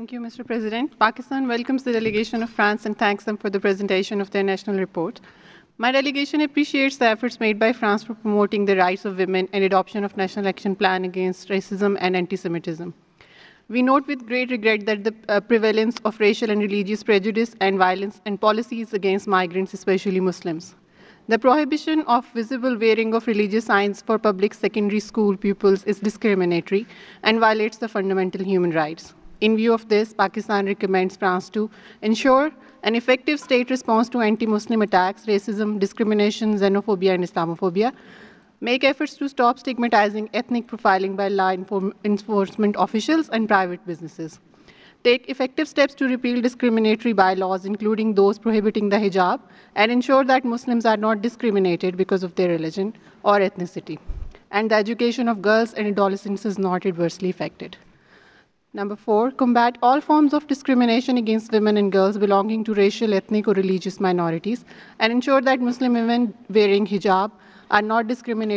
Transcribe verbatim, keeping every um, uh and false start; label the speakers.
Speaker 1: Thank you, Mister President. Pakistan welcomes the delegation of France and thanks them for the presentation of their national report. My delegation appreciates the efforts made by France for promoting the rights of women and adoption of national action plan against racism and anti-Semitism. We note with great regret that the uh, prevalence of racial and religious prejudice and violence and policies against migrants, especially Muslims. The prohibition of visible wearing of religious signs for public secondary school pupils is discriminatory and violates the fundamental human rights. In view of this, Pakistan recommends France to ensure an effective state response to anti-Muslim attacks, racism, discrimination, xenophobia, and Islamophobia, make efforts to stop stigmatizing ethnic profiling by law enforcement officials and private businesses. Take effective steps to repeal discriminatory bylaws, including those prohibiting the hijab, and ensure that Muslims are not discriminated because of their religion or ethnicity, and the education of girls and adolescents is not adversely affected. Number four, combat all forms of discrimination against women and girls belonging to racial, ethnic, or religious minorities, and ensure that Muslim women wearing hijab are not discriminated